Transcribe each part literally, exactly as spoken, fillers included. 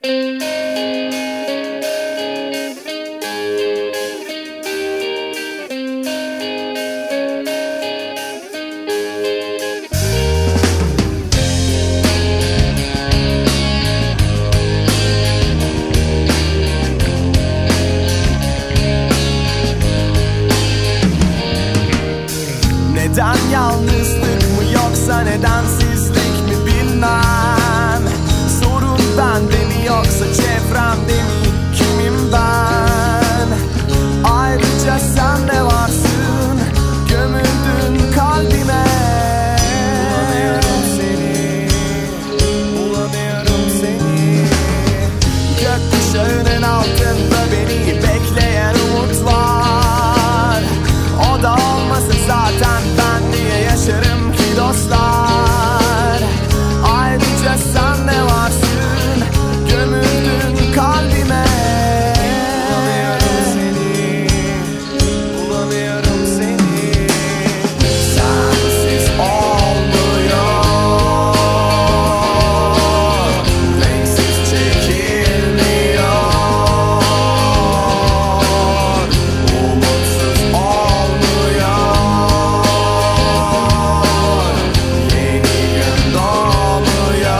Neden yalnızlık mı yoksa nedensizlik mi bilmem. Sorun bende mi yoksa çevremde mi, kimim ben? Ayrıca sen de varsın, gömüldün kalbime. Bulamıyorum seni, bulamıyorum seni. Gökkuşağının altında beni bekleyen umut var. O da olmasın zaten, ben niye yaşarım ki dostlar? Ayrıca sen de varsın, gömüldün kalbime. Bulamıyorum seni, bulamıyorum seni. Sensiz olmuyor, renksiz çekilmiyor, umutsuz olmuyor. Yeni gün doğmuyor.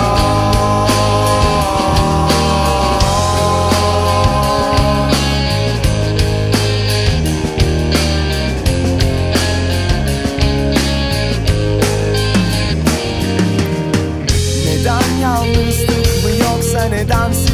Neden yalnızlık mı yoksa nedensizlik